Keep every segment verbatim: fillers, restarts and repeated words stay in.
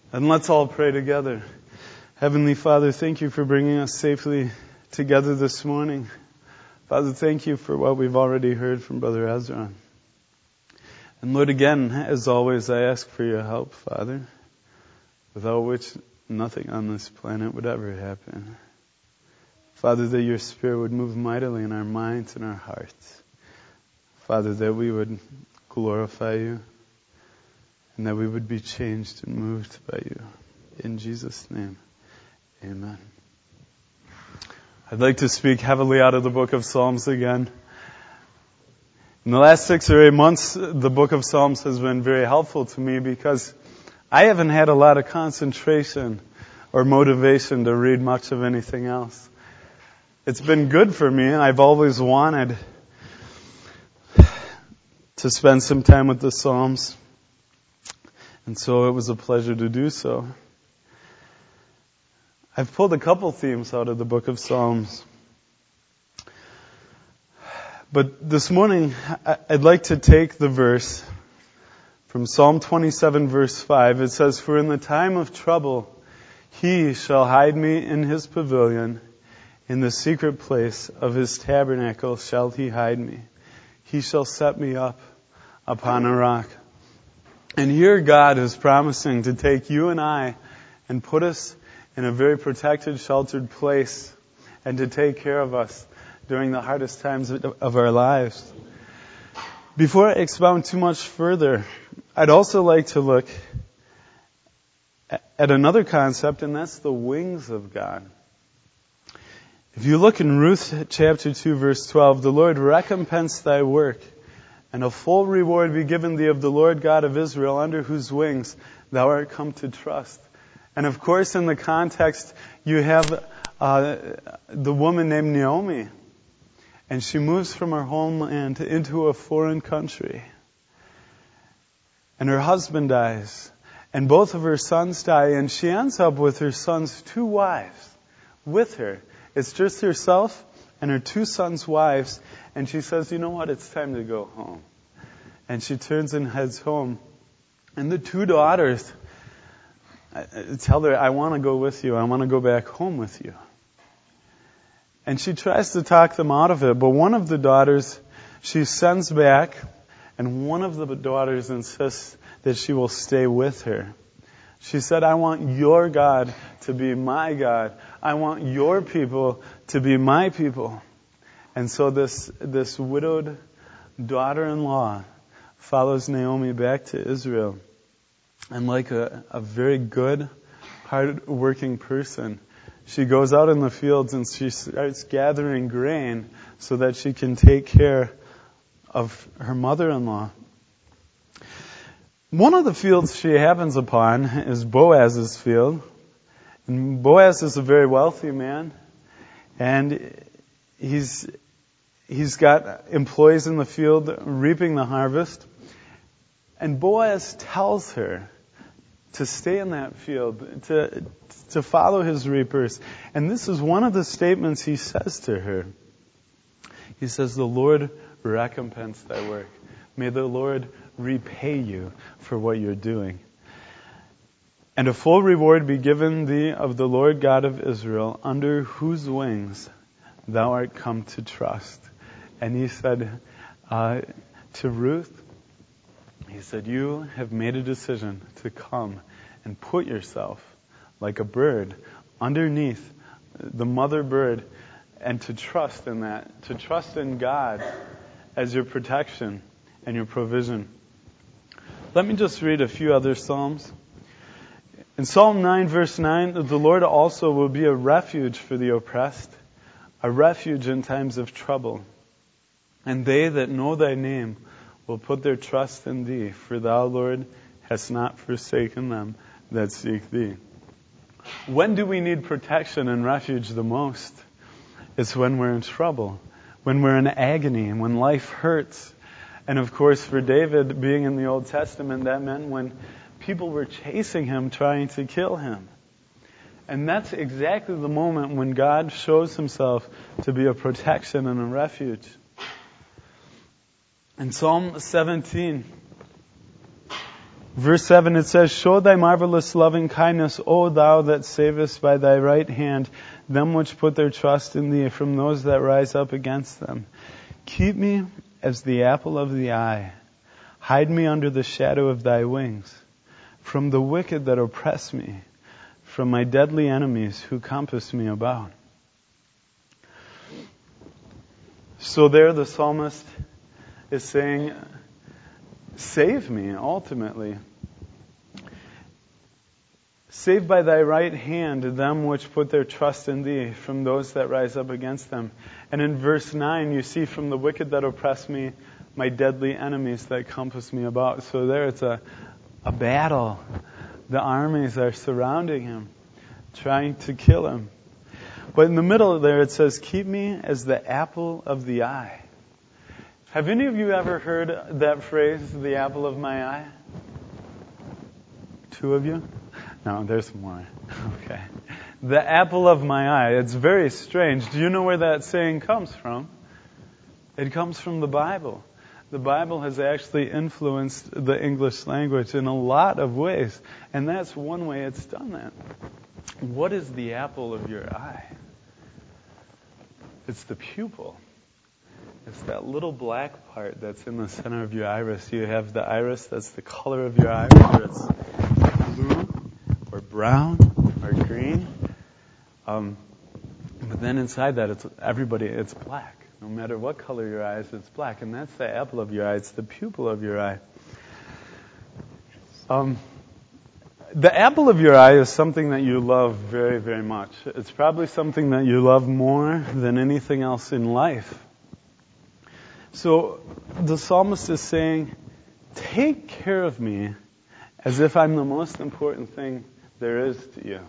And let's all pray together. Heavenly Father, thank you for bringing us safely together this morning. Father, thank you for what we've already heard from Brother Ezra. And Lord, again, as always, I ask for your help, Father, without which nothing on this planet would ever happen. Father, that your Spirit would move mightily in our minds and our hearts. Father, that we would glorify you and that we would be changed and moved by you. In Jesus' name, amen. I'd like to speak heavily out of the book of Psalms again. In the last six or eight months, the book of Psalms has been very helpful to me because I haven't had a lot of concentration or motivation to read much of anything else. It's been good for me. I've always wanted to spend some time with the Psalms. And so it was a pleasure to do so. I've pulled a couple themes out of the book of Psalms. But this morning, I'd like to take the verse from Psalm twenty-seven, verse five. It says, "For in the time of trouble, he shall hide me in his pavilion. In the secret place of his tabernacle shall he hide me. He shall set me up upon a rock." And here God is promising to take you and I and put us in a very protected, sheltered place and to take care of us during the hardest times of our lives. Before I expound too much further, I'd also like to look at another concept, and that's the wings of God. If you look in Ruth chapter two, verse twelve, "The Lord recompense thy work, and a full reward be given thee of the Lord God of Israel, under whose wings thou art come to trust." And of course, in the context, you have uh, the woman named Naomi. And she moves from her homeland into a foreign country. And her husband dies. And both of her sons die. And she ends up with her son's two wives with her. It's just herself and her two sons' wives. And she says, "You know what? It's time to go home." And she turns and heads home. And the two daughters tell her, "I want to go with you. I want to go back home with you." And she tries to talk them out of it. But one of the daughters she sends back. And one of the daughters insists that she will stay with her. She said, "I want your God to be my God. I want your people to be my people." And so this, this widowed daughter-in-law follows Naomi back to Israel. And like a, a very good, hard-working person, she goes out in the fields and she starts gathering grain so that she can take care of her mother-in-law. One of the fields she happens upon is Boaz's field. And Boaz is a very wealthy man. And he's he's got employees in the field reaping the harvest. And Boaz tells her to stay in that field, to to follow his reapers. And this is one of the statements he says to her. He says, "The Lord recompense thy work. May the Lord repay you for what you're doing. And a full reward be given thee of the Lord God of Israel, under whose wings thou art come to trust." And he said uh, to Ruth, he said, "You have made a decision to come and put yourself like a bird underneath the mother bird and to trust in that, to trust in God as your protection and your provision." Let me just read a few other Psalms. In Psalm nine, verse nine, "The Lord also will be a refuge for the oppressed, a refuge in times of trouble. And they that know thy name will put their trust in thee, for thou, Lord, hast not forsaken them that seek thee." When do we need protection and refuge the most? It's when we're in trouble, when we're in agony, and when life hurts. And of course, for David, being in the Old Testament, that meant when people were chasing him, trying to kill him. And that's exactly the moment when God shows himself to be a protection and a refuge. In Psalm seventeen, Verse seven, it says, show thy marvelous loving kindness, O thou that savest by thy right hand them which put their trust in thee from those that rise up against them. Keep me as the apple of the eye. Hide me under the shadow of thy wings, from the wicked that oppress me, from my deadly enemies who compass me about. So there the psalmist is saying, save me, ultimately. Save by thy right hand them which put their trust in thee from those that rise up against them. And in verse nine, you see, from the wicked that oppress me, my deadly enemies that compass me about. So there it's a, a battle. The armies are surrounding him, trying to kill him. But in the middle there it says, keep me as the apple of the eye. Have any of you ever heard that phrase, the apple of my eye? Two of you? No, there's more. Okay. The apple of my eye. It's very strange. Do you know where that saying comes from? It comes from the Bible. The Bible has actually influenced the English language in a lot of ways. And that's one way it's done that. What is the apple of your eye? It's the pupil. It's that little black part that's in the center of your iris. You have the iris, that's the color of your eye, whether it's blue or brown or green. Um, but then inside that, it's everybody, it's black. No matter what color your eye is, it's black. And that's the apple of your eye. It's the pupil of your eye. Um, the apple of your eye is something that you love very, very much. It's probably something that you love more than anything else in life. So the psalmist is saying, take care of me as if I'm the most important thing there is to you.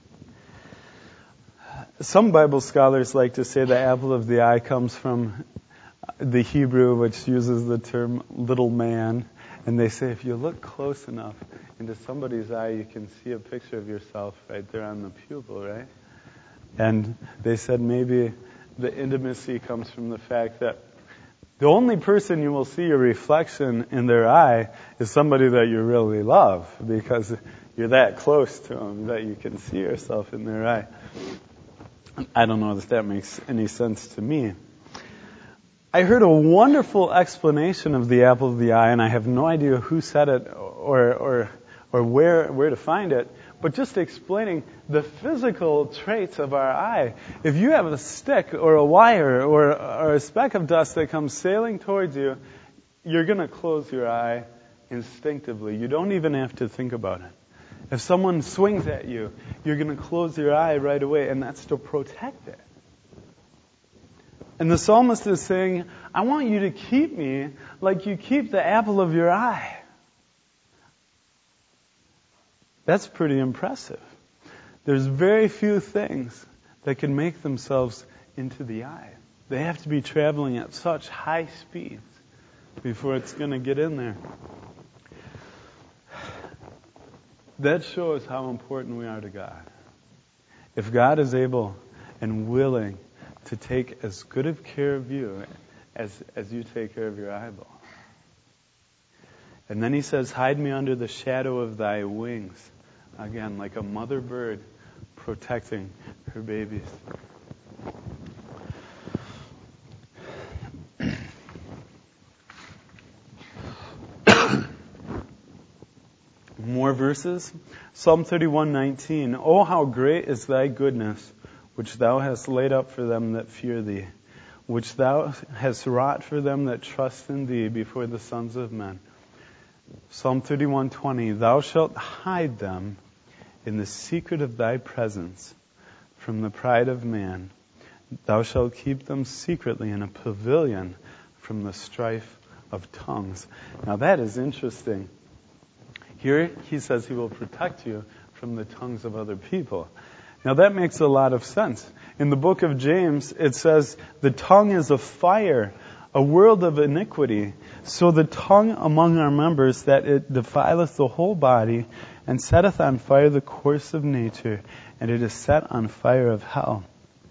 Some Bible scholars like to say the apple of the eye comes from the Hebrew, which uses the term little man. And they say if you look close enough into somebody's eye, you can see a picture of yourself right there on the pupil, right? And they said maybe the intimacy comes from the fact that the only person you will see a reflection in their eye is somebody that you really love, because you're that close to them that you can see yourself in their eye. I don't know if that makes any sense to me. I heard a wonderful explanation of the apple of the eye, and I have no idea who said it or or or where where to find it, but just explaining the physical traits of our eye. If you have a stick or a wire or, or a speck of dust that comes sailing towards you, you're going to close your eye instinctively. You don't even have to think about it. If someone swings at you, you're going to close your eye right away, and that's to protect it. And the psalmist is saying, I want you to keep me like you keep the apple of your eye. That's pretty impressive. There's very few things that can make themselves into the eye. They have to be traveling at such high speeds before it's going to get in there. That shows how important we are to God. If God is able and willing to take as good of care of you as, as you take care of your eyeball. And then he says, hide me under the shadow of thy wings. Again, like a mother bird protecting her babies. More verses. Psalm thirty-one nineteen. Oh, how great is thy goodness, which thou hast laid up for them that fear thee, which thou hast wrought for them that trust in thee before the sons of men. Psalm thirty-one twenty. Thou shalt hide them in the secret of thy presence from the pride of man. Thou shalt keep them secretly in a pavilion from the strife of tongues. Now that is interesting. Here he says he will protect you from the tongues of other people. Now that makes a lot of sense. In the book of James, it says, the tongue is a fire, a world of iniquity. So the tongue among our members, that it defileth the whole body, and setteth on fire the course of nature, and it is set on fire of hell.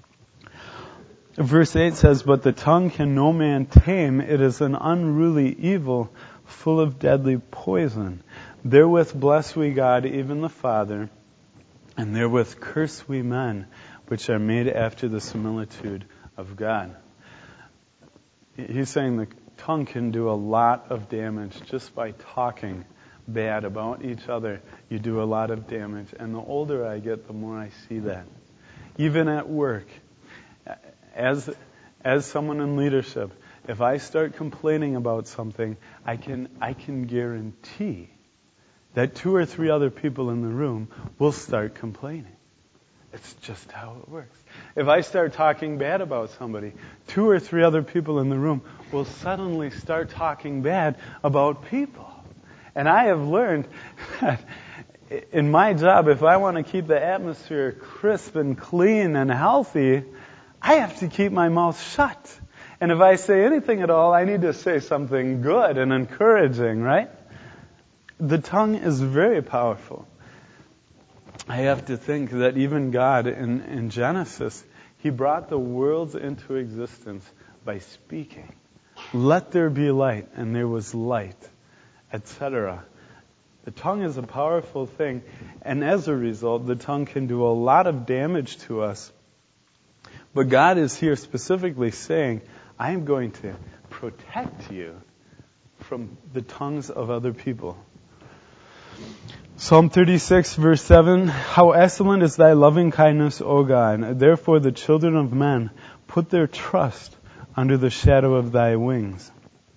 Verse eight says, but the tongue can no man tame. It is an unruly evil, full of deadly poison. Therewith bless we God, even the Father, and therewith curse we men, which are made after the similitude of God. He's saying the tongue can do a lot of damage just by talking bad about each other. You do a lot of damage. And the older I get, the more I see that. Even at work, as as someone in leadership, if I start complaining about something, I can I can guarantee that two or three other people in the room will start complaining. It's just how it works. If I start talking bad about somebody, two or three other people in the room will suddenly start talking bad about people. And I have learned that in my job, if I want to keep the atmosphere crisp and clean and healthy, I have to keep my mouth shut. And if I say anything at all, I need to say something good and encouraging, right? The tongue is very powerful. I have to think that even God in, in Genesis, He brought the worlds into existence by speaking. Let there be light, and there was light, et cetera. The tongue is a powerful thing, and as a result, the tongue can do a lot of damage to us. But God is here specifically saying, I am going to protect you from the tongues of other people. Psalm thirty-six, verse seven, How excellent is thy loving kindness, O God! Therefore the children of men put their trust under the shadow of thy wings.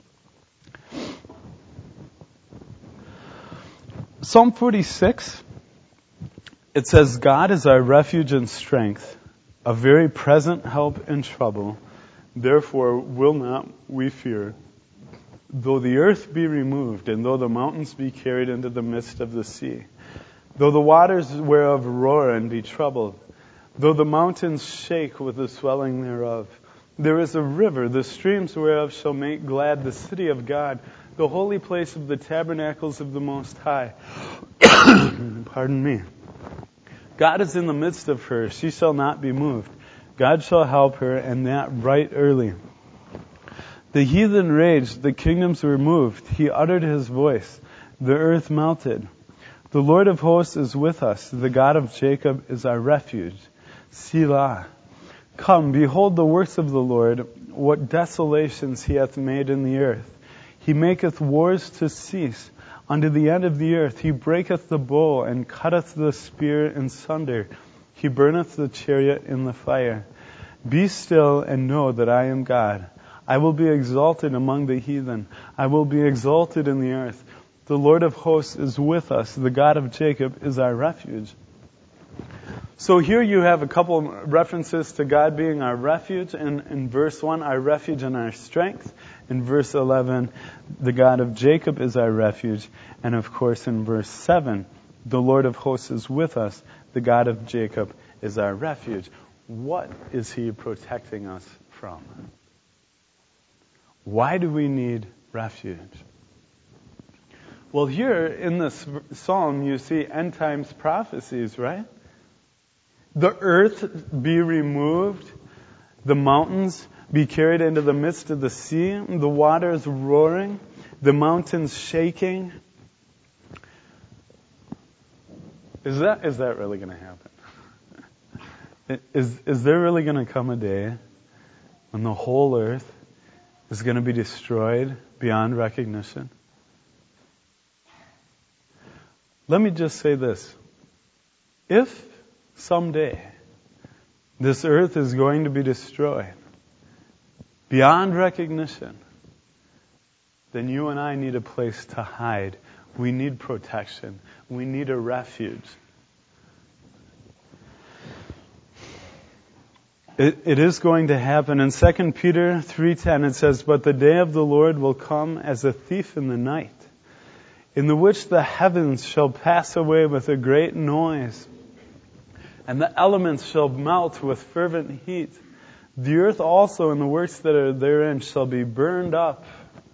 Psalm forty-six, it says, God is our refuge and strength, a very present help in trouble. Therefore will not we fear. Though the earth be removed, and though the mountains be carried into the midst of the sea, though the waters whereof roar and be troubled, though the mountains shake with the swelling thereof, there is a river, the streams whereof shall make glad the city of God, the holy place of the tabernacles of the Most High. Pardon me. God is in the midst of her, she shall not be moved. God shall help her, and that right early. The heathen raged, the kingdoms were moved. He uttered his voice, the earth melted. The Lord of hosts is with us. The God of Jacob is our refuge. Selah. Come, behold the works of the Lord, what desolations he hath made in the earth. He maketh wars to cease unto the end of the earth. He breaketh the bow and cutteth the spear in sunder. He burneth the chariot in the fire. Be still and know that I am God. I will be exalted among the heathen. I will be exalted in the earth. The Lord of hosts is with us. The God of Jacob is our refuge. So here you have a couple of references to God being our refuge. In, in verse one, our refuge and our strength. In verse eleven, the God of Jacob is our refuge. And of course in verse seven, the Lord of hosts is with us. The God of Jacob is our refuge. What is He protecting us from? Why do we need refuge? Well, here in this psalm, you see end times prophecies, right? The earth be removed, the mountains be carried into the midst of the sea, the waters roaring, the mountains shaking. Is that is that really going to happen? Is is there really going to come a day when the whole earth is going to be destroyed beyond recognition? Let me just say this. If someday this earth is going to be destroyed beyond recognition, then you and I need a place to hide. We need protection. We need a refuge. It, it is going to happen. In Second Peter three ten it says, But the day of the Lord will come as a thief in the night, in the which the heavens shall pass away with a great noise, and the elements shall melt with fervent heat. The earth also and the works that are therein shall be burned up.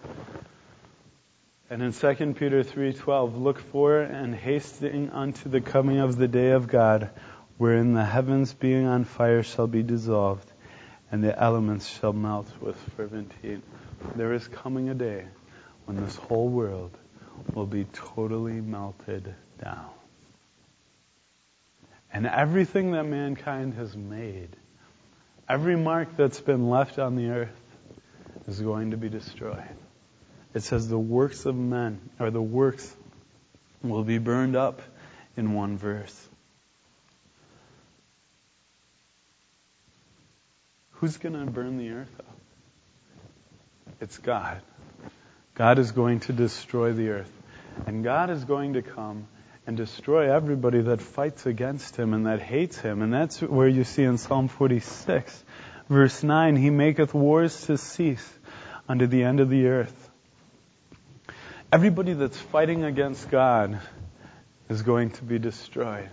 And in Second Peter three twelve, Look for and hasting unto the coming of the day of God, wherein the heavens being on fire shall be dissolved, and the elements shall melt with fervent heat. There is coming a day when this whole world will be totally melted down. And everything that mankind has made, every mark that's been left on the earth, is going to be destroyed. It says the works of men, or the works, will be burned up in one verse. Who's going to burn the earth up? It's God. God is going to destroy the earth. And God is going to come and destroy everybody that fights against Him and that hates Him. And that's where you see in Psalm forty-six, verse nine, He maketh wars to cease unto the end of the earth. Everybody that's fighting against God is going to be destroyed.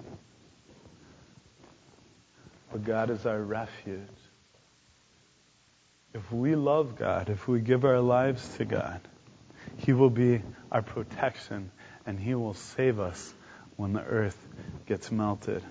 But God is our refuge. If we love God, if we give our lives to God, He will be our protection and He will save us when the earth gets melted.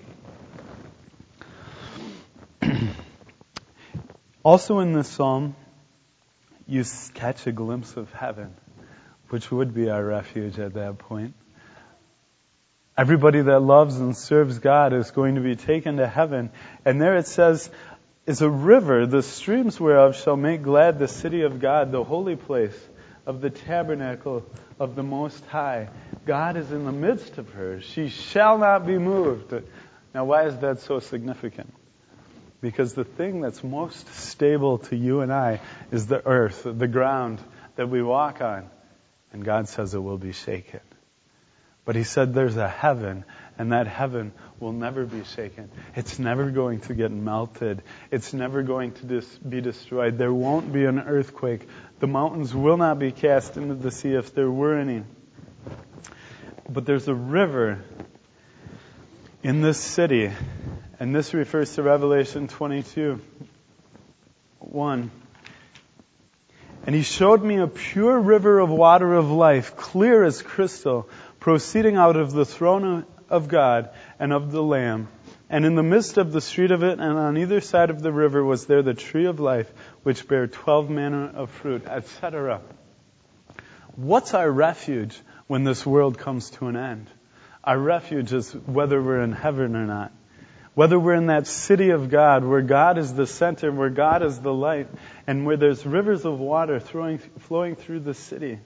Also in this psalm, you catch a glimpse of heaven, which would be our refuge at that point. Everybody that loves and serves God is going to be taken to heaven. And there it says, is a river, the streams whereof shall make glad the city of God, the holy place of the tabernacle of the Most High. God is in the midst of her. She shall not be moved. Now, why is that so significant? Because the thing that's most stable to you and I is the earth, the ground that we walk on. And God says it will be shaken. But He said there's a heaven, and that heaven will never be shaken. It's never going to get melted. It's never going to dis- be destroyed. There won't be an earthquake. The mountains will not be cast into the sea if there were any. But there's a river in this city, and this refers to Revelation twenty-two, one. And He showed me a pure river of water of life, clear as crystal, proceeding out of the throne of God and of the Lamb. And in the midst of the street of it, and on either side of the river, was there the tree of life, which bare twelve manner of fruit, et cetera. What's our refuge when this world comes to an end? Our refuge is whether we're in heaven or not. Whether we're in that city of God, where God is the center, where God is the light, and where there's rivers of water flowing, flowing through the city.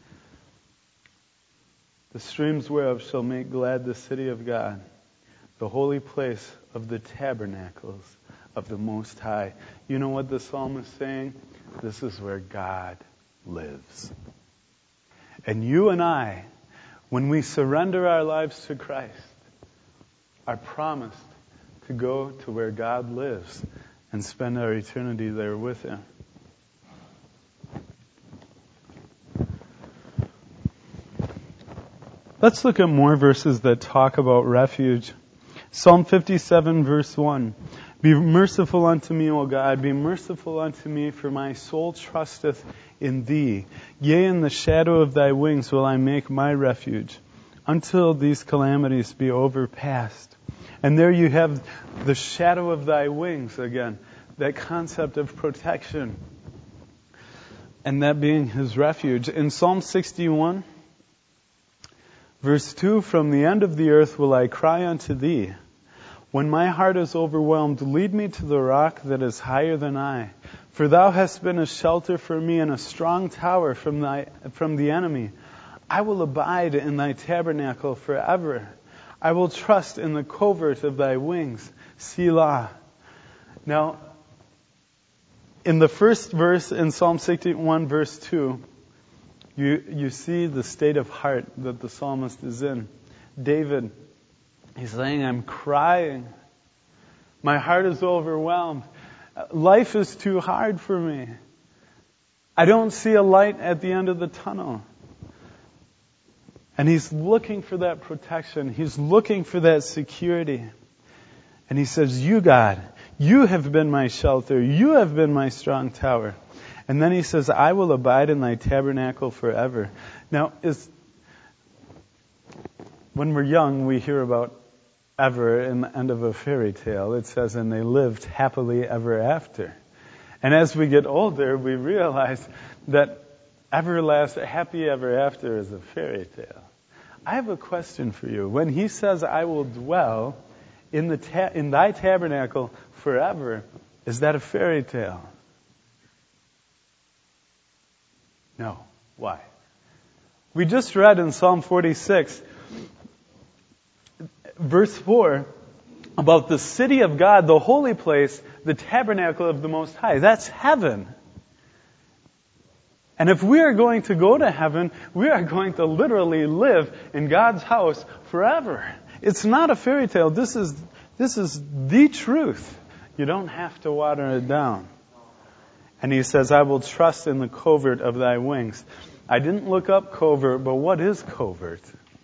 The streams whereof shall make glad the city of God, the holy place of the tabernacles of the Most High. You know what the psalm is saying? This is where God lives. And you and I, when we surrender our lives to Christ, are promised to go to where God lives and spend our eternity there with Him. Let's look at more verses that talk about refuge. Psalm fifty-seven, verse one. Be merciful unto me, O God, be merciful unto me, for my soul trusteth in Thee. Yea, in the shadow of Thy wings will I make my refuge, until these calamities be overpast. And there you have the shadow of Thy wings again, that concept of protection, and that being His refuge. In Psalm sixty-one, verse two, from the end of the earth will I cry unto Thee. When my heart is overwhelmed, lead me to the rock that is higher than I. For Thou hast been a shelter for me and a strong tower from thy, from the enemy. I will abide in Thy tabernacle forever. I will trust in the covert of Thy wings. Selah. Now, in the first verse in Psalm sixty-one, verse two, you, you see the state of heart that the psalmist is in. David, he's saying, I'm crying. My heart is overwhelmed. Life is too hard for me. I don't see a light at the end of the tunnel. And he's looking for that protection. He's looking for that security. And he says, you, God, you have been my shelter. You have been my strong tower. And then he says, I will abide in Thy tabernacle forever. Now, is when we're young, we hear about ever in the end of a fairy tale. It says, and they lived happily ever after. And as we get older, we realize that everlasting, happy ever after is a fairy tale. I have a question for you. When he says, I will dwell in the ta- in thy tabernacle forever, is that a fairy tale? No. Why? We just read in Psalm forty-six, verse four, about the city of God, the holy place, the tabernacle of the Most High. That's heaven. And if we are going to go to heaven, we are going to literally live in God's house forever. It's not a fairy tale. This is, this is the truth. You don't have to water it down. And he says, I will trust in the covert of thy wings. I didn't look up covert, but what is covert?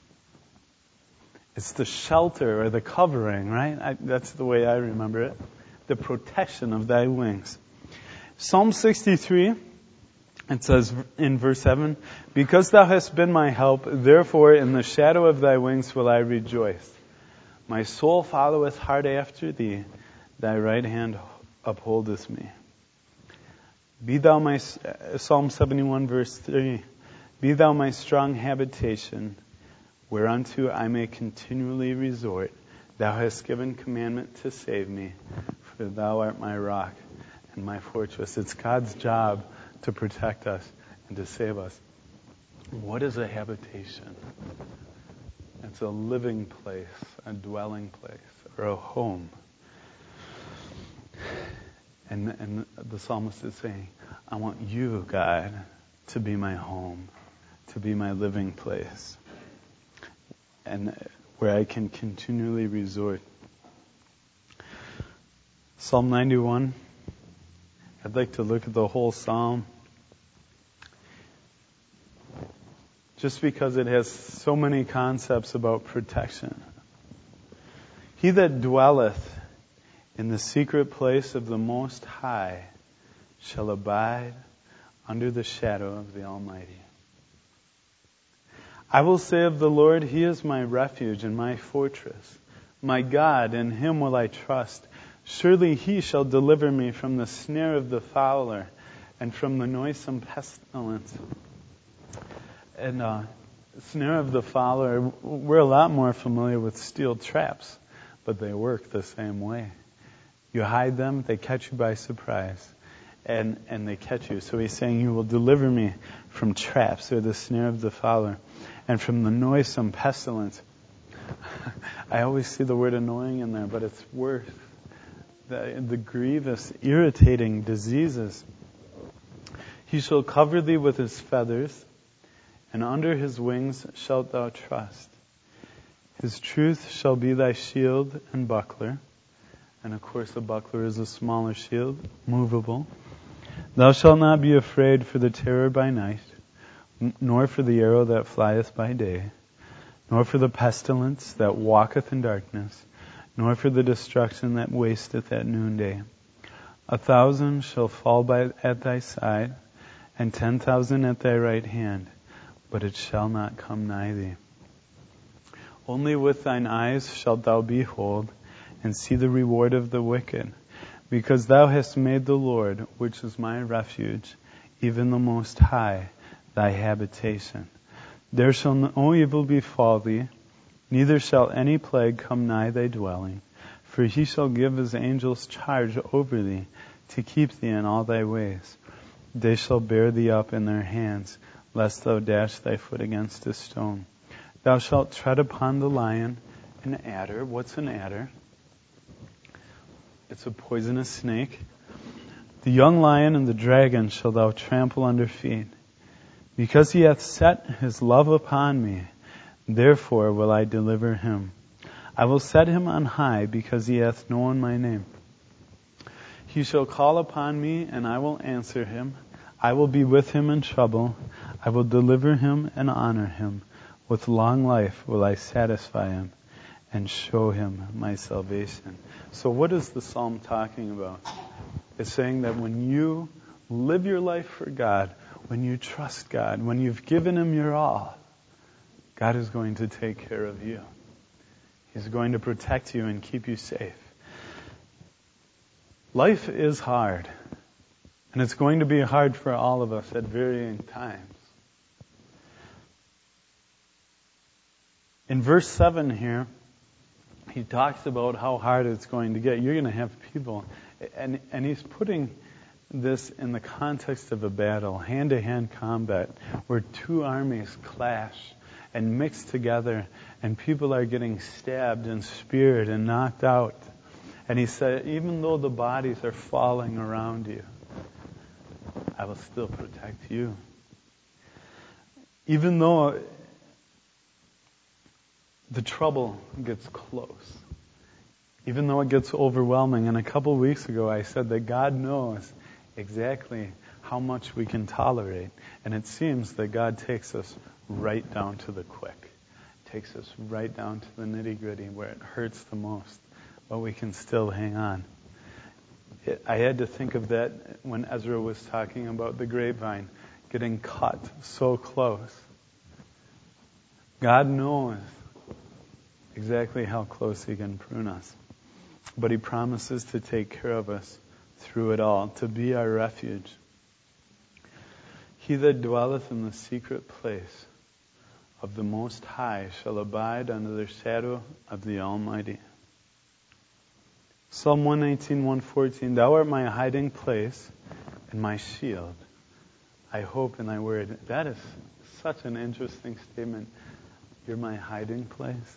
It's the shelter or the covering, right? I, that's the way I remember it. The protection of thy wings. Psalm sixty-three, it says in verse seven, because thou hast been my help, therefore in the shadow of thy wings will I rejoice. My soul followeth hard after thee, thy right hand upholdeth me. Be thou my, Psalm seventy-one verse three, be thou my strong habitation, whereunto I may continually resort. Thou hast given commandment to save me, for thou art my rock and my fortress. It's God's job to protect us and to save us. What is a habitation? It's a living place, a dwelling place, or a home. And, and the psalmist is saying, I want you, God, to be my home, to be my living place, and where I can continually resort. Psalm ninety-one. I'd like to look at the whole psalm, just because it has so many concepts about protection. He that dwelleth in the secret place of the Most High shall abide under the shadow of the Almighty. I will say of the Lord, He is my refuge and my fortress. My God, in Him will I trust. Surely He shall deliver me from the snare of the fowler and from the noisome pestilence. And uh, snare of the fowler, we're a lot more familiar with steel traps, but they work the same way. You hide them, they catch you by surprise, and, and they catch you. So He's saying, you will deliver me from traps, or the snare of the fowler, and from the noisome pestilence. I always see the word annoying in there, but it's worse. The, the grievous, irritating diseases. He shall cover thee with His feathers, and under His wings shalt thou trust. His truth shall be thy shield and buckler. And of course a buckler is a smaller shield, movable. Thou shalt not be afraid for the terror by night, nor for the arrow that flieth by day, nor for the pestilence that walketh in darkness, nor for the destruction that wasteth at noonday. A thousand shall fall by at thy side, and ten thousand at thy right hand, but it shall not come nigh thee. Only with thine eyes shalt thou behold, and see the reward of the wicked, because thou hast made the Lord, which is my refuge, even the Most High, thy habitation. There shall no evil befall thee, neither shall any plague come nigh thy dwelling, for He shall give His angels charge over thee, to keep thee in all thy ways. They shall bear thee up in their hands, lest thou dash thy foot against a stone. Thou shalt tread upon the lion and adder. What's an adder? It's a poisonous snake. The young lion and the dragon shall thou trample under feet. Because He hath set His love upon me, therefore will I deliver him. I will set him on high, because he hath known my name. He shall call upon me, and I will answer him. I will be with him in trouble. I will deliver him and honor him. With long life will I satisfy him and show him my salvation. So what is the psalm talking about? It's saying that when you live your life for God, when you trust God, when you've given Him your all, God is going to take care of you. He's going to protect you and keep you safe. Life is hard. And it's going to be hard for all of us at varying times. In verse seven here, he talks about how hard it's going to get. You're going to have people, and, and he's putting this in the context of a battle, hand-to-hand combat, where two armies clash and mix together, and people are getting stabbed and speared and knocked out. And he said, even though the bodies are falling around you, I will still protect you. Even though the trouble gets close, even though it gets overwhelming. And a couple weeks ago I said that God knows exactly how much we can tolerate. And it seems that God takes us right down to the quick. Takes us right down to the nitty-gritty where it hurts the most, but we can still hang on. It, I had to think of that when Ezra was talking about the grapevine getting cut so close. God knows exactly how close He can prune us. But He promises to take care of us through it all, to be our refuge. He that dwelleth in the secret place of the Most High shall abide under the shadow of the Almighty. Psalm one nineteen, one fourteen, Thou art my hiding place and my shield. I hope in thy word. That is such an interesting statement. You're my hiding place.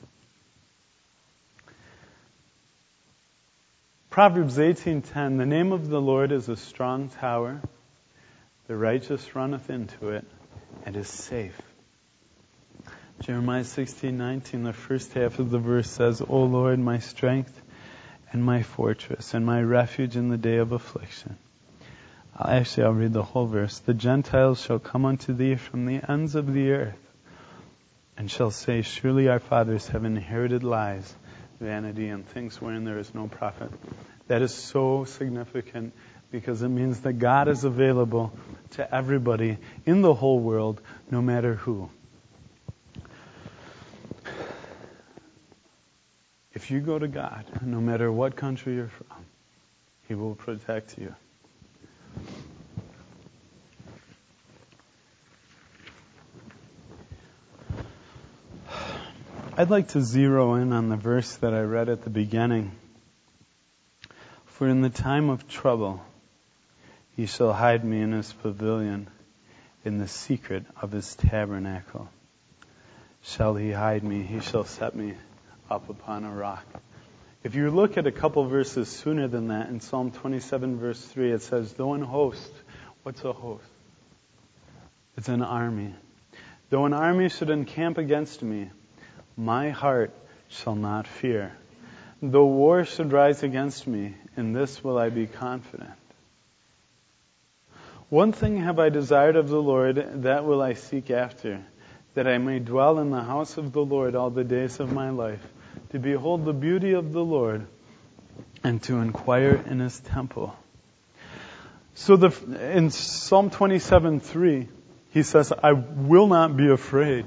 Proverbs eighteen ten, The name of the Lord is a strong tower. The righteous runneth into it and is safe. Jeremiah sixteen nineteen, the first half of the verse says, O Lord, my strength and my fortress and my refuge in the day of affliction. Actually, I'll read the whole verse. The Gentiles shall come unto thee from the ends of the earth and shall say, Surely our fathers have inherited lies, vanity, and things wherein there is no profit. That is so significant because it means that God is available to everybody in the whole world, no matter who. If you go to God, no matter what country you're from, He will protect you. I'd like to zero in on the verse that I read at the beginning. For in the time of trouble, He shall hide me in His pavilion, in the secret of His tabernacle. Shall He hide me? He shall set me up upon a rock. If you look at a couple verses sooner than that, in Psalm twenty-seven verse three, it says, Though an host, what's a host? It's an army. Though an army should encamp against me, my heart shall not fear. Though war should rise against me, in this will I be confident. One thing have I desired of the Lord, that will I seek after, that I may dwell in the house of the Lord all the days of my life, to behold the beauty of the Lord, and to inquire in His temple. So the, in Psalm twenty-seven three, he says, I will not be afraid.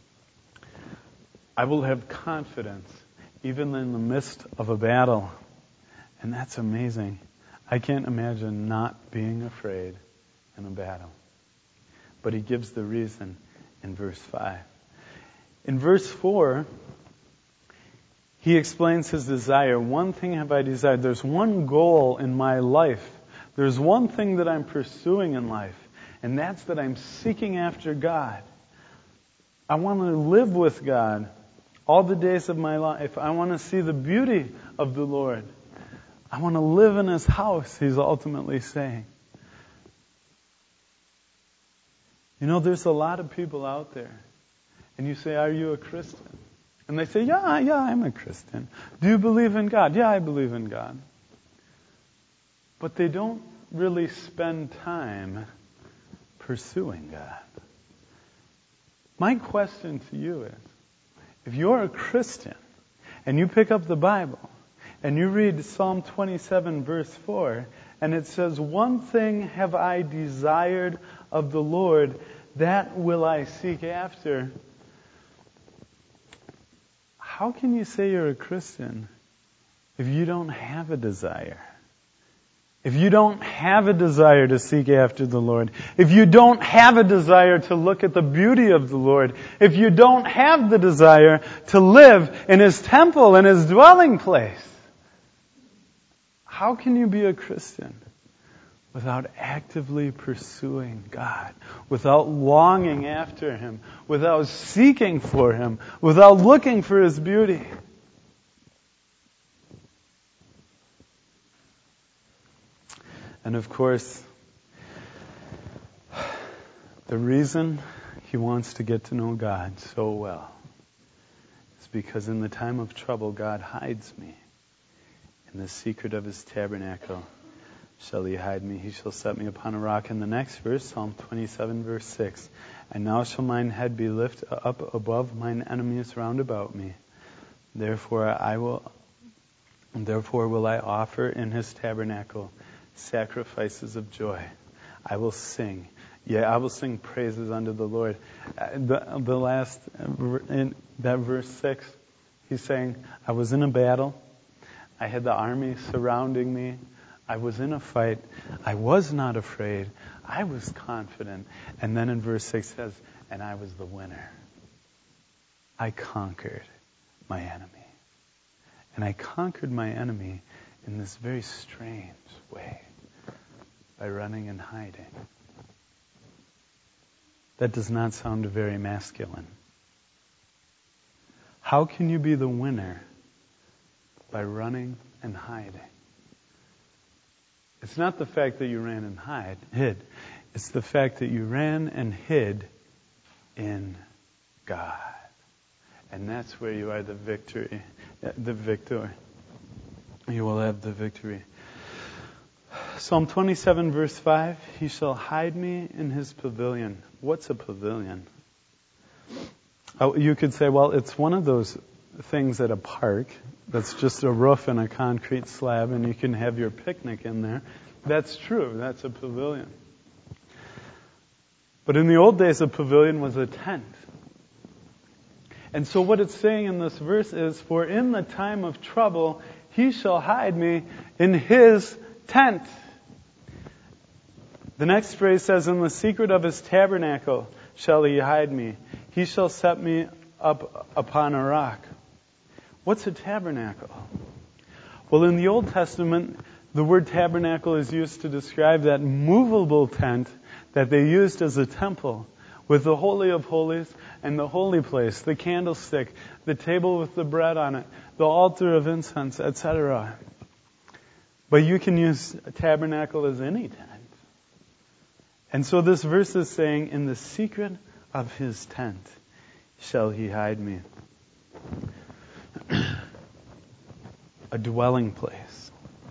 I will have confidence, even in the midst of a battle. And that's amazing. I can't imagine not being afraid in a battle. But he gives the reason in verse five. In verse four, he explains his desire. One thing have I desired. There's one goal in my life. There's one thing that I'm pursuing in life. And that's that I'm seeking after God. I want to live with God all the days of my life. I want to see the beauty of the Lord. I want to live in His house, he's ultimately saying. You know, there's a lot of people out there. And you say, are you a Christian? And they say, yeah, yeah, I'm a Christian. Do you believe in God? Yeah, I believe in God. But they don't really spend time pursuing God. My question to you is, if you're a Christian and you pick up the Bible and you read Psalm twenty-seven verse four, and it says, one thing have I desired of the Lord, that will I seek after. How can you say you're a Christian if you don't have a desire? if you don't have a desire to seek after the Lord, if you don't have a desire to look at the beauty of the Lord, if you don't have the desire to live in His temple, in His dwelling place, how can you be a Christian without actively pursuing God, without longing after Him, without seeking for Him, without looking for His beauty? And of course, the reason he wants to get to know God so well is because in the time of trouble, God hides me. In the secret of His tabernacle shall He hide me. He shall set me upon a rock. In the next verse, Psalm twenty-seven, verse six, and now shall mine head be lifted up above mine enemies round about me. Therefore I will, therefore will I offer in His tabernacle sacrifices of joy. I will sing. Yeah, I will sing praises unto the Lord. Uh, the, the last, uh, in that verse six, he's saying, I was in a battle. I had the army surrounding me. I was in a fight. I was not afraid. I was confident. And then in verse six says, and I was the winner. I conquered my enemy. And I conquered my enemy in this very strange way, by running and hiding. That does not sound very masculine. How can you be the winner? By running and hiding. It's not the fact that you ran and hide, hid. It's the fact that you ran and hid in God. And that's where you are the victory, the victor. You will have the victory. Psalm twenty-seven, verse five, He shall hide me in His pavilion. What's a pavilion? Oh, you could say, well, it's one of those things at a park that's just a roof and a concrete slab, and you can have your picnic in there. That's true. That's a pavilion. But in the old days, a pavilion was a tent. And so what it's saying in this verse is, for in the time of trouble, He shall hide me in His tent. The next phrase says, in the secret of His tabernacle shall He hide me. He shall set me up upon a rock. What's a tabernacle? Well, in the Old Testament, the word tabernacle is used to describe that movable tent that they used as a temple, with the Holy of Holies and the holy place, the candlestick, the table with the bread on it, the altar of incense, et cetera. But you can use a tabernacle as any tent. And so this verse is saying, in the secret of His tent shall He hide me. A dwelling place.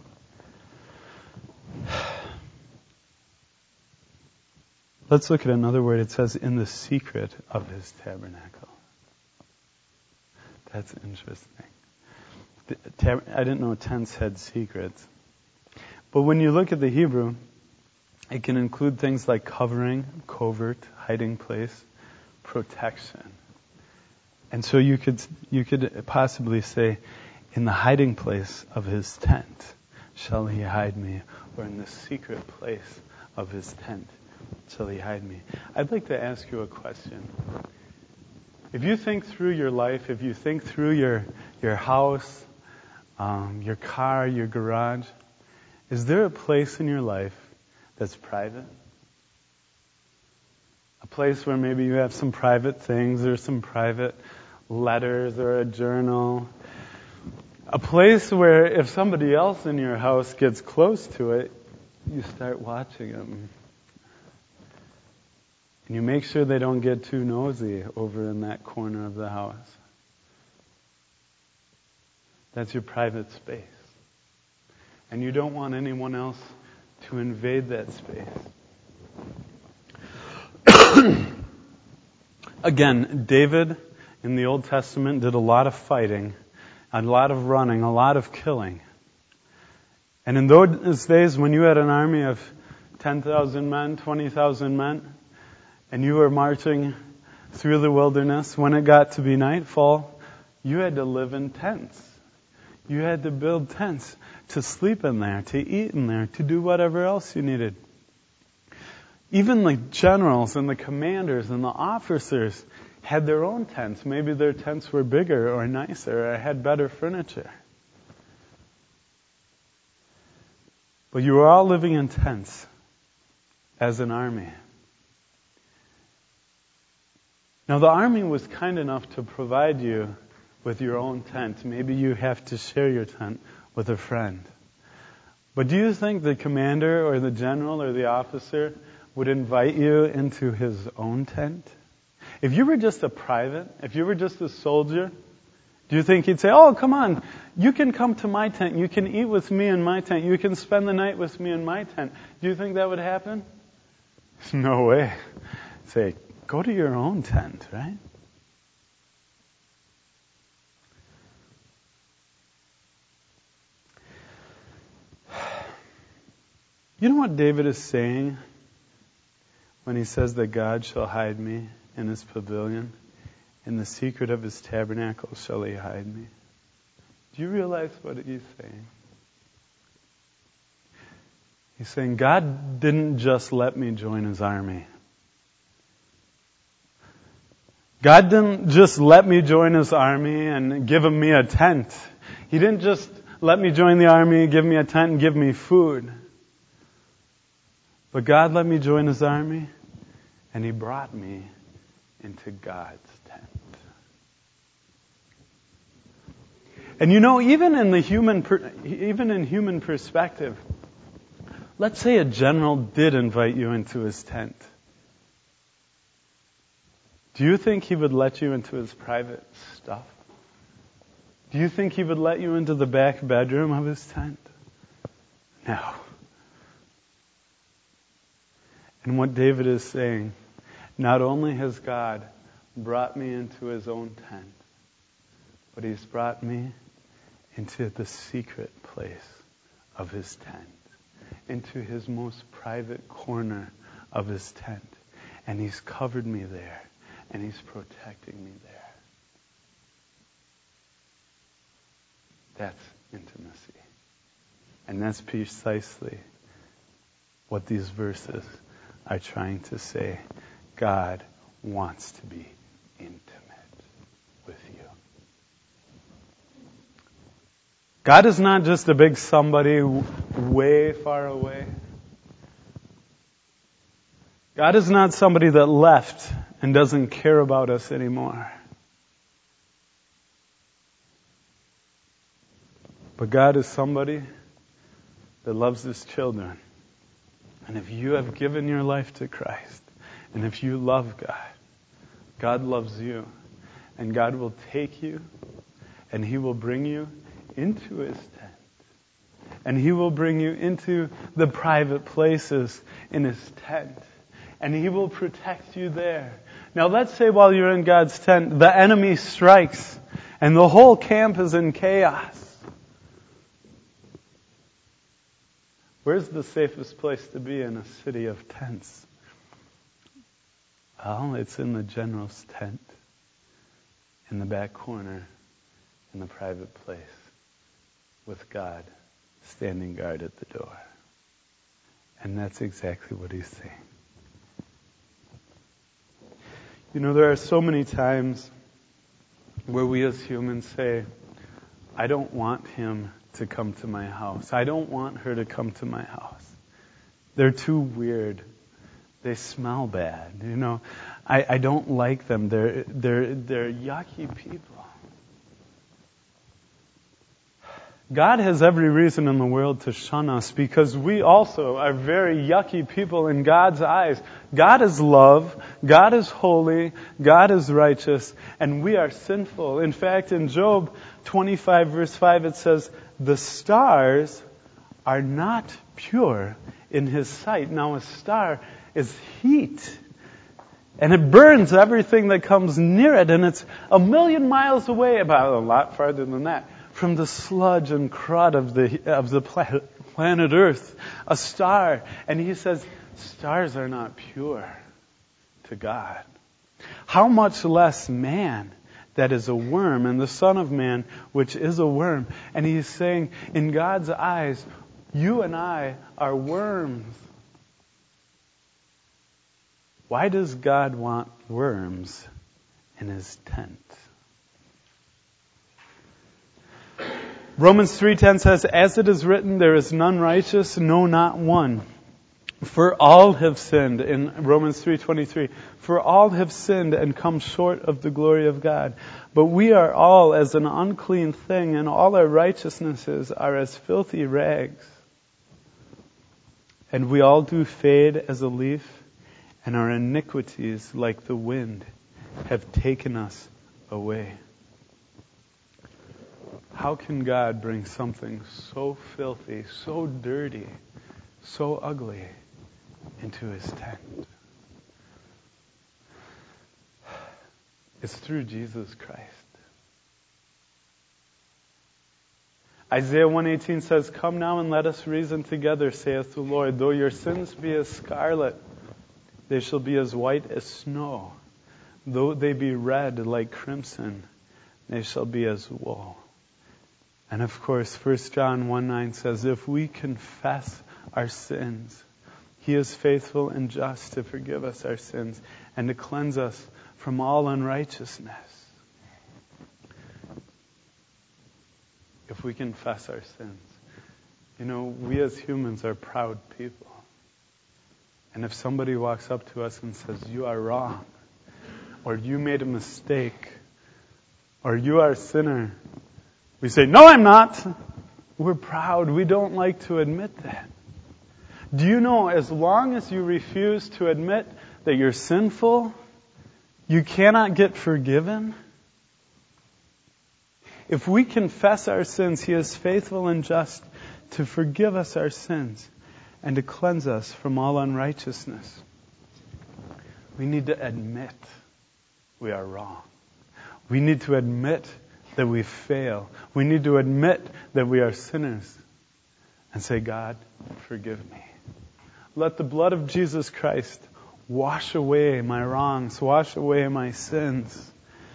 Let's look at another word. It says, in the secret of His tabernacle. That's interesting. The tab- I didn't know tents had secrets. But when you look at the Hebrew, it can include things like covering, covert, hiding place, protection. And so you could you could possibly say, in the hiding place of His tent shall He hide me, or in the secret place of His tent shall He hide me. I'd like to ask you a question. If you think through your life, if you think through your your house, um, your car, your garage, is there a place in your life that's private? A place where maybe you have some private things or some private letters or a journal. A place where if somebody else in your house gets close to it, you start watching them. And you make sure they don't get too nosy over in that corner of the house. That's your private space. And you don't want anyone else to invade that space. Again, David in the Old Testament did a lot of fighting, a lot of running, a lot of killing. And in those days when you had an army of ten thousand men, twenty thousand men, and you were marching through the wilderness, when it got to be nightfall, you had to live in tents. You had to build tents to sleep in there, to eat in there, to do whatever else you needed. Even the generals and the commanders and the officers had their own tents. Maybe their tents were bigger or nicer or had better furniture. But you were all living in tents as an army. Now the army was kind enough to provide you with your own tent. Maybe you have to share your tent with a friend. But do you think the commander or the general or the officer would invite you into his own tent? If you were just a private, if you were just a soldier, do you think he'd say, oh, come on, you can come to my tent, you can eat with me in my tent, you can spend the night with me in my tent? Do you think that would happen? No way. Say, go to your own tent, right? You know what David is saying when he says that God shall hide me in his pavilion? In the secret of his tabernacle shall he hide me. Do you realize what he's saying? He's saying God didn't just let me join his army. God didn't just let me join his army and give me a tent. He didn't just let me join the army, give me a tent, and give me food. But God let me join his army, and he brought me into God's tent. And you know, even in the human, per, even in human perspective, let's say a general did invite you into his tent. Do you think he would let you into his private stuff? Do you think he would let you into the back bedroom of his tent? No. And what David is saying, not only has God brought me into his own tent, but he's brought me into the secret place of his tent, into his most private corner of his tent. And he's covered me there, and he's protecting me there. That's intimacy. And that's precisely what these verses are trying to say. God wants to be intimate with you. God is not just a big somebody way far away. God is not somebody that left and doesn't care about us anymore. But God is somebody that loves his children. And if you have given your life to Christ, and if you love God, God loves you. And God will take you, and he will bring you into his tent. And he will bring you into the private places in his tent. And he will protect you there. Now let's say while you're in God's tent, the enemy strikes, and the whole camp is in chaos. Where's the safest place to be in a city of tents? Well, it's in the general's tent, in the back corner, in the private place, with God standing guard at the door. And that's exactly what he's saying. You know, there are so many times where we as humans say, I don't want him to come to my house. I don't want her to come to my house. They're too weird. They smell bad. You know, I, I don't like them. They're they're they're yucky people. God has every reason in the world to shun us because we also are very yucky people in God's eyes. God is love, God is holy, God is righteous, and we are sinful. In fact, in Job twenty-five verse five it says, the stars are not pure in his sight. Now a star is heat. And it burns everything that comes near it. And it's a million miles away, about a lot farther than that, from the sludge and crud of the of the planet Earth. A star. And he says, stars are not pure to God. How much less man that is a worm, and the Son of Man, which is a worm. And he's saying, in God's eyes, you and I are worms. Why does God want worms in his tent? Romans three ten says, as it is written, there is none righteous, no, not one. For all have sinned, in Romans three twenty-three, for all have sinned and come short of the glory of God. But we are all as an unclean thing, and all our righteousnesses are as filthy rags. And we all do fade as a leaf, and our iniquities, like the wind, have taken us away. How can God bring something so filthy, so dirty, so ugly into his tent? It's through Jesus Christ. Isaiah one eighteen says, come now and let us reason together, saith the Lord. Though your sins be as scarlet, they shall be as white as snow. Though they be red like crimson, they shall be as wool. And of course, First John one nine says, if we confess our sins, he is faithful and just to forgive us our sins and to cleanse us from all unrighteousness. If we confess our sins. You know, we as humans are proud people. And if somebody walks up to us and says, you are wrong, or you made a mistake, or you are a sinner, we say, no, I'm not. We're proud. We don't like to admit that. Do you know, as long as you refuse to admit that you're sinful, you cannot get forgiven? If we confess our sins, he is faithful and just to forgive us our sins and to cleanse us from all unrighteousness. We need to admit we are wrong. We need to admit that we fail. We need to admit that we are sinners and say, God, forgive me. Let the blood of Jesus Christ wash away my wrongs, wash away my sins.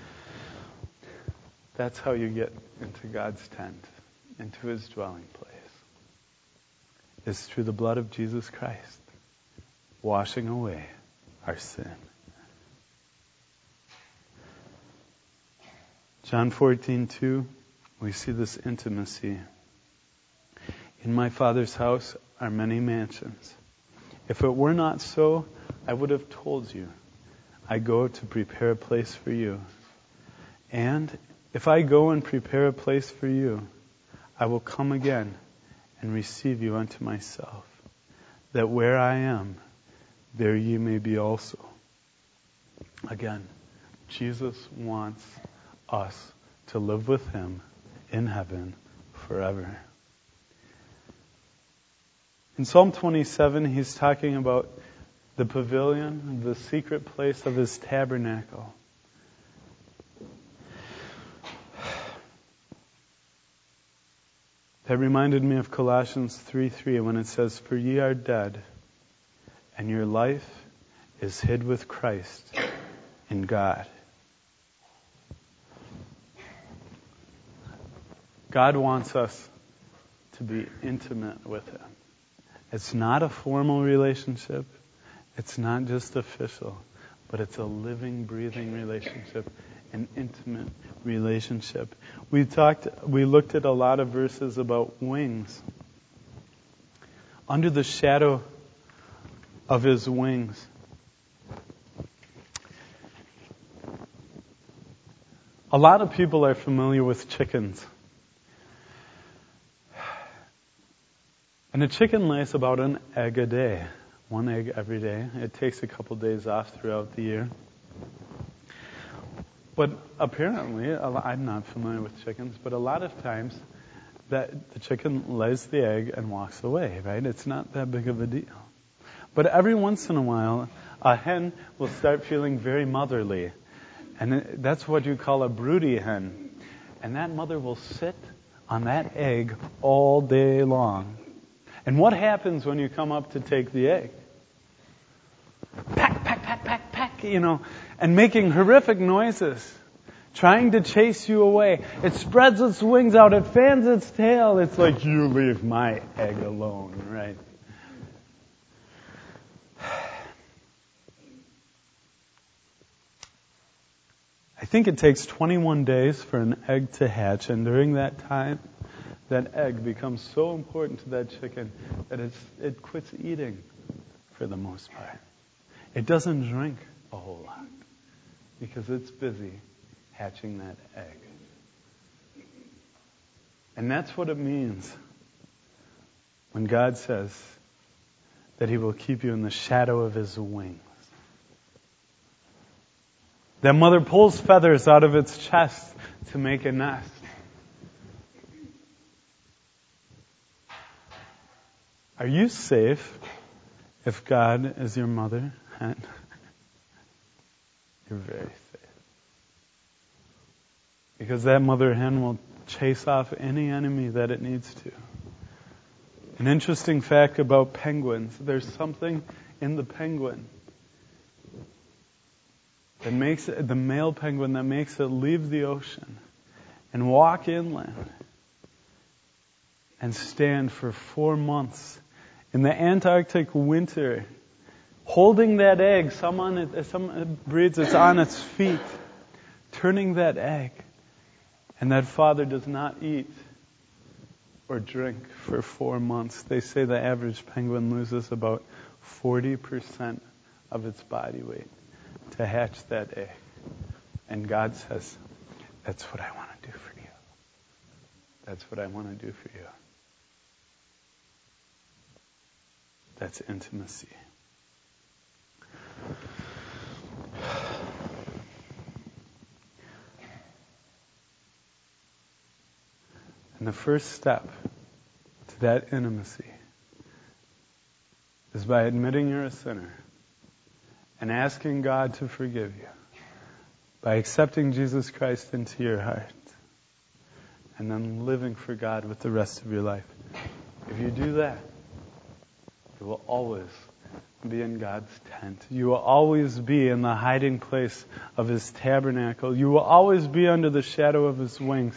That's how you get into God's tent, into his dwelling place. It's through the blood of Jesus Christ, washing away our sin. John fourteen two, we see this intimacy. In my Father's house are many mansions. If it were not so, I would have told you. I go to prepare a place for you. And if I go and prepare a place for you, I will come again and receive you unto myself, that where I am, there ye may be also. Again, Jesus wants us to live with him in heaven forever. In Psalm twenty-seven, he's talking about the pavilion, the secret place of his tabernacle. That reminded me of Colossians three three when it says, for ye are dead, and your life is hid with Christ in God. God wants us to be intimate with him. It's not a formal relationship. It's not just official, but it's a living, breathing relationship, an intimate relationship. We talked, we looked at a lot of verses about wings. Under the shadow of his wings. A lot of people are familiar with chickens. And a chicken lays about an egg a day. One egg every day. It takes a couple days off throughout the year. But apparently, I'm not familiar with chickens, but a lot of times that the chicken lays the egg and walks away, right? It's not that big of a deal. But every once in a while, a hen will start feeling very motherly. And that's what you call a broody hen. And that mother will sit on that egg all day long. And what happens when you come up to take the egg? Pack, pack, pack, pack, pack, you know, and making horrific noises trying to chase you away. It spreads its wings out. It fans its tail. It's like, you leave my egg alone, right? I think it takes twenty-one days for an egg to hatch, and during that time, that egg becomes so important to that chicken that it's, it quits eating for the most part. It doesn't drink a whole lot because it's busy hatching that egg. And that's what it means when God says that He will keep you in the shadow of His wings. That mother pulls feathers out of its chest to make a nest. Are you safe if God is your mother hen? You're very safe. Because that mother hen will chase off any enemy that it needs to. An interesting fact about penguins, there's something in the penguin that makes it, the male penguin that makes it leave the ocean and walk inland and stand for four months in the Antarctic winter, holding that egg. Some on it, some breeds it's on its feet, turning that egg, and that father does not eat or drink for four months. They say the average penguin loses about forty percent of its body weight to hatch that egg. And God says, that's what I want to do for you. That's what I want to do for you. That's intimacy. And the first step to that intimacy is by admitting you're a sinner and asking God to forgive you, by accepting Jesus Christ into your heart, and then living for God with the rest of your life. If you do that, you will always be in God's tent. You will always be in the hiding place of His tabernacle. You will always be under the shadow of His wings.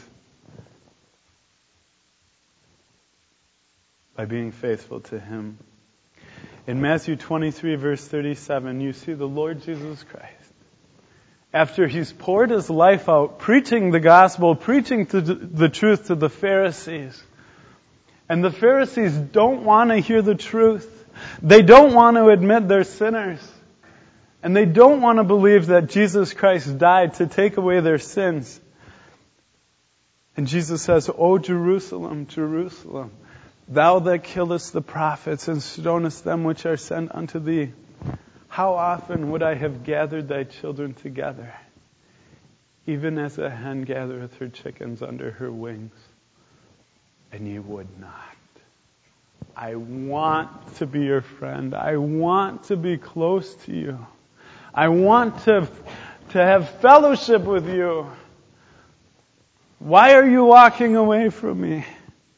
By being faithful to Him. In Matthew twenty-three, verse thirty-seven, you see the Lord Jesus Christ. After He's poured His life out, preaching the gospel, preaching to the truth to the Pharisees. And the Pharisees don't want to hear the truth. They don't want to admit they're sinners. And they don't want to believe that Jesus Christ died to take away their sins. And Jesus says, O Jerusalem, Jerusalem, thou that killest the prophets and stonest them which are sent unto thee, how often would I have gathered thy children together, even as a hen gathereth her chickens under her wings, and ye would not. I want to be your friend. I want to be close to you. I want to, to have fellowship with you. Why are you walking away from me?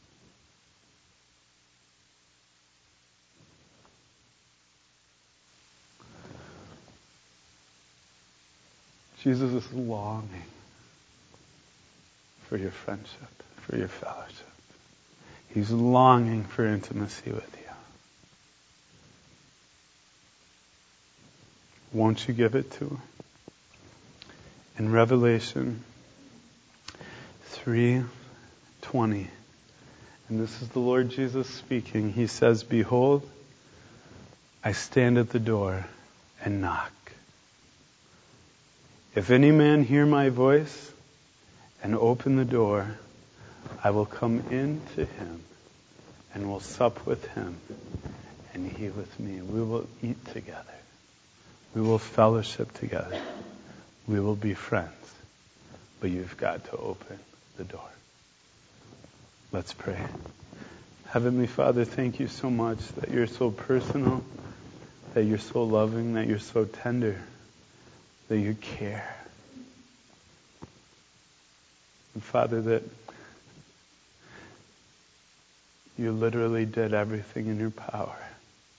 Jesus is longing for your friendship, for your fellowship. He's longing for intimacy with you. Won't you give it to Him? In Revelation three twenty, and this is the Lord Jesus speaking, He says, behold, I stand at the door and knock. If any man hear my voice and open the door, I will come in to him and will sup with him and he with me. We will eat together. We will fellowship together. We will be friends. But you've got to open the door. Let's pray. Heavenly Father, thank you so much that you're so personal, that you're so loving, that you're so tender, that you care. And Father, that you literally did everything in your power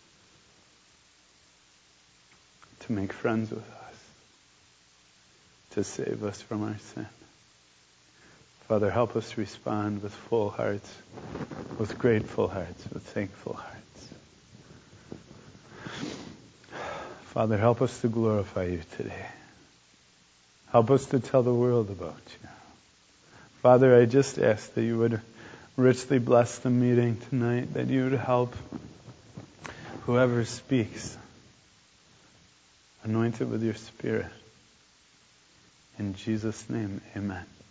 to make friends with us, to save us from our sin. Father, help us respond with full hearts, with grateful hearts, with thankful hearts. Father, help us to glorify you today. Help us to tell the world about you. Father, I just ask that you would richly bless the meeting tonight, that you would help whoever speaks, anoint it with your Spirit. In Jesus' name, amen.